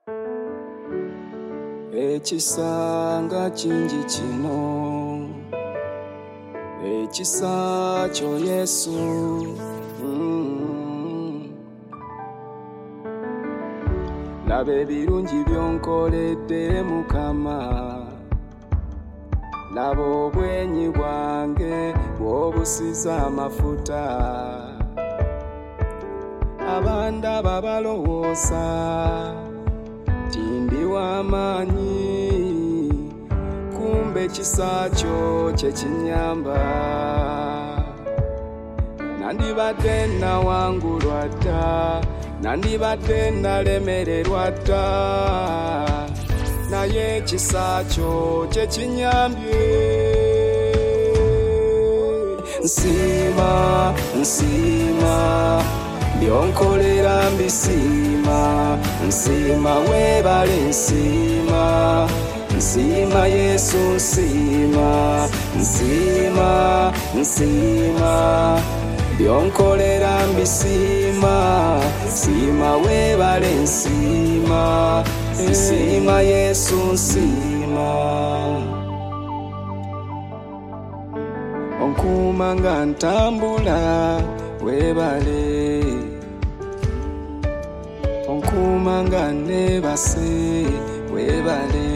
Ekisanga kingi kino, ekisa kyo Yesu. Laba ebirungi byonkoledde Mukama, laba obwenyi bwange bw'obusiza amafuta. Abandaba balowooza tindi w'amaanyi, kumbe ekisa kyo kye kinyamba. Nandibadde nawangulwa dda, nandibadde nalemererwa dda, naye ekisa kyo kye kinyambye. Nsiima, nsiima, byonkolera mbisiima, nsiima weebale nsiima, nsiima Yesu nsiima, nsiima, nsiima, byonkolera mbisiima, nsiima weebale nsiima, nsiima Yesu nsiima. Onkuuma nga ntambula weebale, onkuuma nga neebase weebale,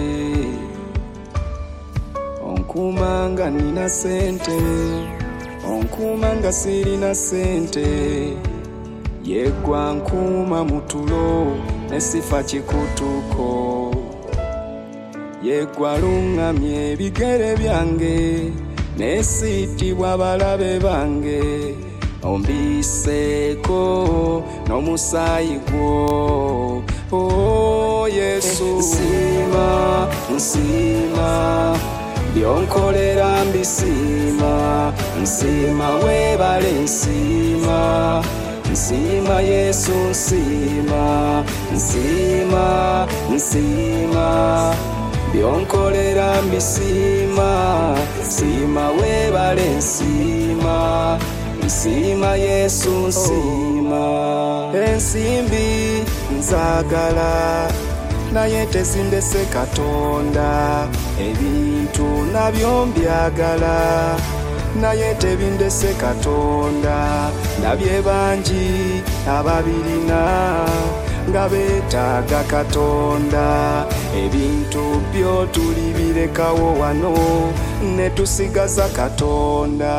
onkuuma nga nina sente, onkuuma nga sirina sente, yeggwa nkuuma mu tulo ne sifa kikutuko, yeggwa luŋŋamye ebigere byange ne siitibwa balabe bange, ombiseeko n'omusaayi gwo, oh Yesu. Nsiima, nsiima, byonkolera mbisiima, nsiima weebale nsiima, nsiima Yesu nsiima, nsiima, nsiima, byonkolera mbisiima, nsiima weebale nsiima, nsiima Yesu nsiima. Ensimbi nzaagala naye tezindese Katonda, ebintu nabyo mbyagala naye tebindese Katonda. Nabye bangi ababirina nga beetaaga Katonda, ebintu byo tulibirekawo wano ne tusigaza Katonda.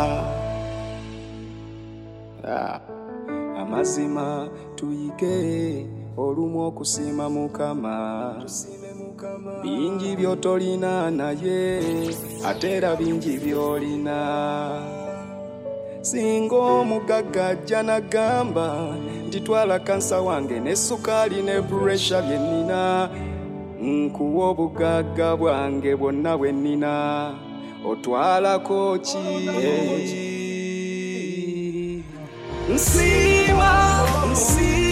Amazima tuyige olumu okusiima Mukama, bingi by'otolina naye ate era bingi by'olina. Singa omugagga ajja n'agamba nti twala kansa wange ne sukaali ne puresha bye nnina, nkuwa obugagga bwange bwonna bwe nnina, otwalako ki? Nsiima, nsiima.